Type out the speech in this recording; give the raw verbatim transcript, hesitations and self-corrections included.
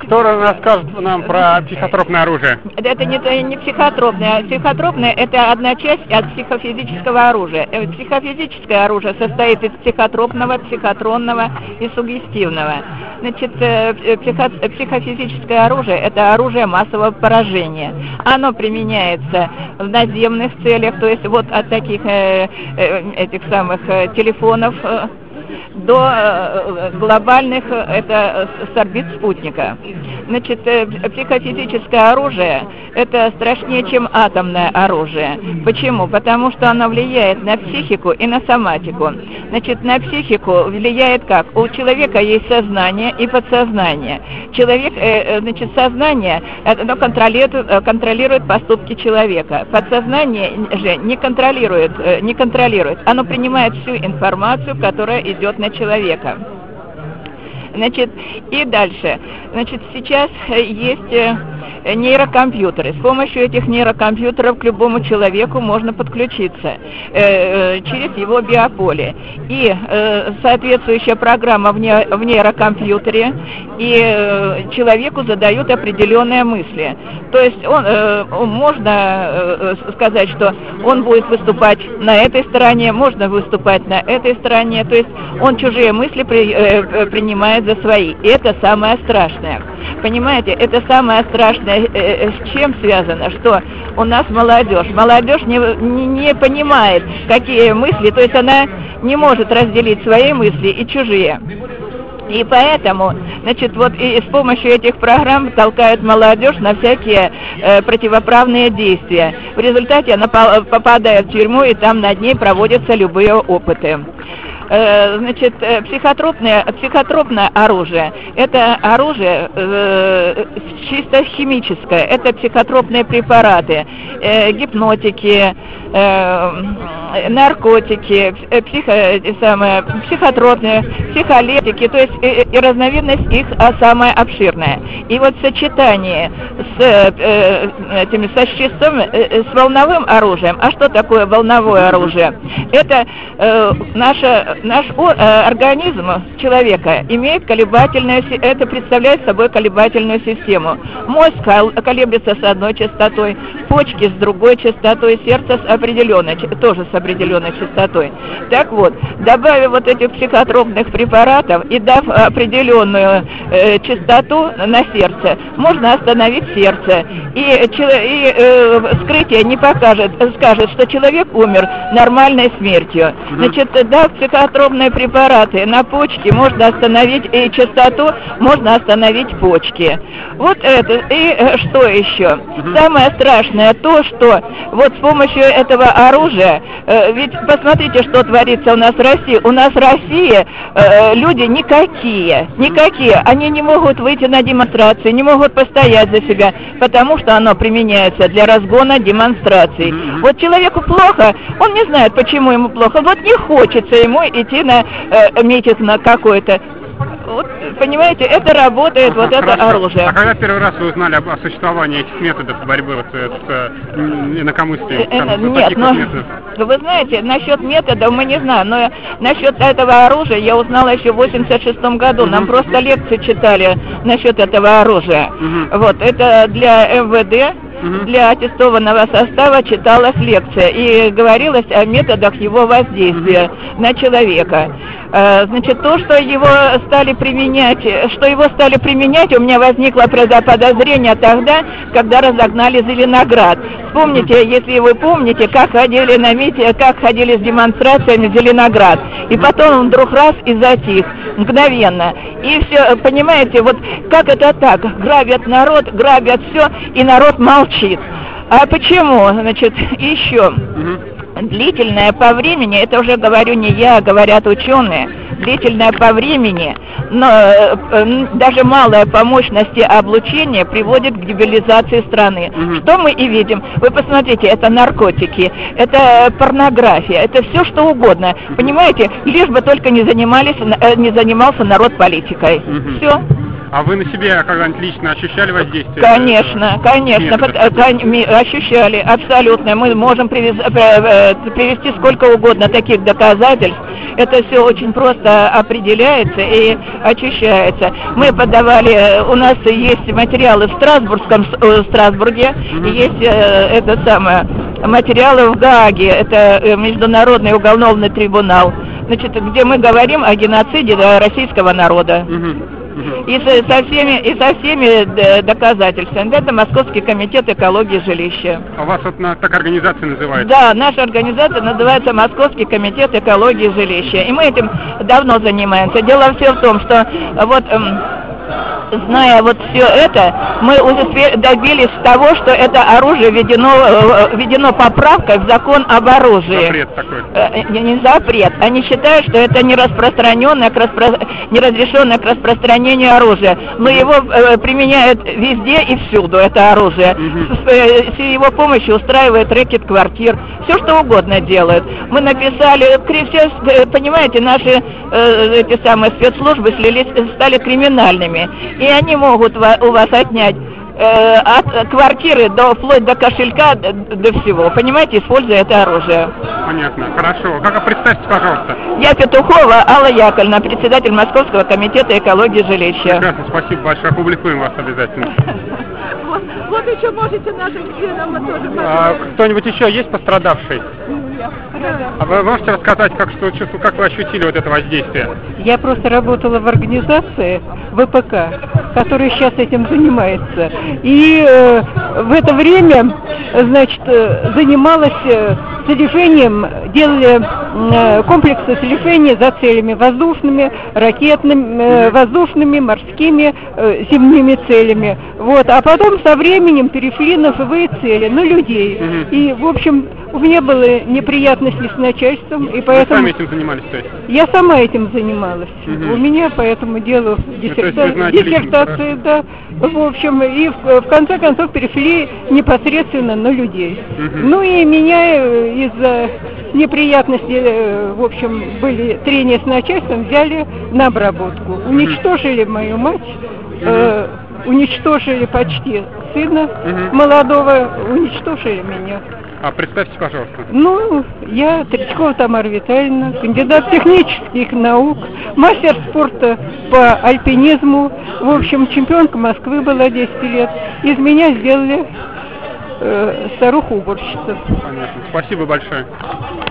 Кто расскажет нам про психотропное оружие? Это не, не психотропное. Психотропное – это одна часть от психофизического оружия. Психофизическое оружие состоит из психотропного, психотронного и суггестивного. Значит, психо, психофизическое оружие – это оружие массового поражения. Оно применяется в наземных целях, то есть вот от таких э, этих самых телефонов до глобальных, это с орбит спутника. Значит, психофизическое оружие – это страшнее, чем атомное оружие. Почему? Потому что оно влияет на психику и на соматику. Значит, на психику влияет как? У человека есть сознание и подсознание. Человек, значит, сознание, оно контролирует, контролирует поступки человека. Подсознание же не контролирует, не контролирует. Оно принимает всю информацию, которая идет на человека. Значит, и дальше. Значит, сейчас есть нейрокомпьютеры. С помощью этих нейрокомпьютеров к любому человеку можно подключиться э, через его биополе. И э, соответствующая программа в, не, в нейрокомпьютере, и э, человеку задают определенные мысли. То есть он, э, можно э, сказать, что он будет выступать на этой стороне, можно выступать на этой стороне. То есть он чужие мысли при, э, принимает за свои. И это самое страшное. Понимаете, это самое страшное, с чем связано, что у нас молодежь. Молодежь не, не, не понимает, какие мысли, то есть она не может разделить свои мысли и чужие. И поэтому, значит, вот и с помощью этих программ толкают молодежь на всякие э, противоправные действия. В результате она попадает в тюрьму, и там над ней проводятся любые опыты. Значит, психотропное, психотропное оружие – это оружие э, чисто химическое, это психотропные препараты, э, гипнотики, э, наркотики, психо, самое, психотропные, психолептики, то есть и, и разновидность их а, самая обширная. И вот в сочетании с, э, этими, со щитом, э, с волновым оружием, а что такое волновое оружие? Это э, наша Наш организм человека имеет колебательную, это представляет собой колебательную систему. Мозг колеблется с одной частотой, почки с другой частотой, сердце с определенной, тоже с определенной частотой. Так вот, добавив вот этих психотропных препаратов и дав определенную э, частоту на сердце, можно остановить сердце. И, и э, вскрытие не покажет, скажет, что человек умер нормальной смертью. Значит, дав психотропные препараты на почки, можно остановить и частоту, можно остановить почки. Вот это. И что еще? Самое страшное то, что вот с помощью этого оружия, э, ведь посмотрите, что творится у нас в России. У нас в России э, люди никакие, никакие. Они не могут выйти на демонстрации, не могут постоять за себя, потому что оно применяется для разгона демонстраций. Вот человеку плохо, он не знает, почему ему плохо. Вот не хочется ему идти на э, митинг на какой-то. Вот, понимаете, это работает, вот это оружие. А когда первый раз вы узнали об, о существовании этих методов борьбы вот, с э, инакомыслием? Э, э, нет, но вот вы знаете, насчет методов мы не знаем, но насчет этого оружия я узнала еще в восемьдесят шестом году. Uh-huh. Нам просто лекции читали насчет этого оружия. Uh-huh. Вот, это для эм вэ дэ. Для аттестованного состава читалась лекция и говорилось о методах его воздействия на человека. Значит, то, что его стали применять, что его стали применять, у меня возникло подозрение тогда, когда разогнали Зеленоград. Вспомните, если вы помните, как ходили на митинг, как ходили с демонстрациями в Зеленоград. И потом он вдруг раз и затих, мгновенно. И все, понимаете, вот как это так? Грабят народ, грабят все, и народ молчит. А почему? Значит, еще длительное по времени, это уже говорю не я, говорят ученые, длительное по времени, но э, даже малое по мощности облучение приводит к дебилизации страны. Mm-hmm. Что мы и видим? Вы посмотрите, это наркотики, это порнография, это все что угодно. Mm-hmm. Понимаете, лишь бы только не занимались, э, не занимался народ политикой. Mm-hmm. Все. А вы на себе когда-нибудь лично ощущали воздействие? Конечно, конечно, ощущали, абсолютно. Мы можем привез, привести сколько угодно таких доказательств. это все очень просто определяется и очищается. Мы подавали, у нас есть материалы в Страсбургском, в Страсбурге, mm-hmm. есть э, это самое, материалы в Гааге, это Международный уголовный трибунал, значит, где мы говорим о геноциде российского народа. Mm-hmm. И со, со всеми, и со всеми доказательствами. Это Московский комитет экологии жилища. А у вас вот на, так организация называется? Да, наша организация называется Московский комитет экологии жилища. И мы этим давно занимаемся. Дело все в том, что вот... Эм, зная вот все это, мы уже добились того, что это оружие введено, введено поправкой в закон об оружии. Запрет такой. Не, не запрет. Они считают, что это не распространенное, к распро... не разрешенное к распространению оружия. Но его э, применяют везде и всюду, это оружие. Угу. С, э, с его помощью устраивают рэкет квартир, все что угодно делают. Мы написали, все, понимаете, наши э, эти самые спецслужбы слились, стали криминальными. И они могут у вас отнять э, от квартиры до, вплоть до кошелька, до, до всего. Понимаете, используя это оружие. Понятно, хорошо. Как представьте, пожалуйста. Я Петухова Алла Яковлевна, председатель Московского комитета экологии жилища. Прекрасно, спасибо большое. Опубликуем вас обязательно. Вот, вот еще можете нашим членам тоже. А, кто-нибудь еще есть пострадавший? А вы можете рассказать, как, что, как вы ощутили вот это воздействие? Я просто работала в организации вэ пэ ка, которая сейчас этим занимается. И э, в это время, значит, занималась э, слежением, делали э, комплексы слежения за целями воздушными, ракетными, э, воздушными, морскими, э, земными целями. Вот. А потом со временем перешли на живые цели, на людей. Угу. И, в общем, у меня были неприятности с начальством, и поэтому... Вы сами этим занимались, то есть? Я сама этим занималась. Угу. У меня по этому делу диссерта... ну, диссертация, да. В общем, и в, в конце концов перешли непосредственно на людей. Угу. Ну и меня из-за неприятностей, в общем, были трения с начальством, взяли на обработку. Угу. Уничтожили мою мать, угу. э, уничтожили почти сына угу. молодого, уничтожили меня. А представьте, пожалуйста. Ну, я Тречкова Тамара Витальевна, кандидат технических наук, мастер спорта по альпинизму, в общем, чемпионка Москвы была десять лет. Из меня сделали э, старуху-уборщицу. Понятно. Спасибо большое.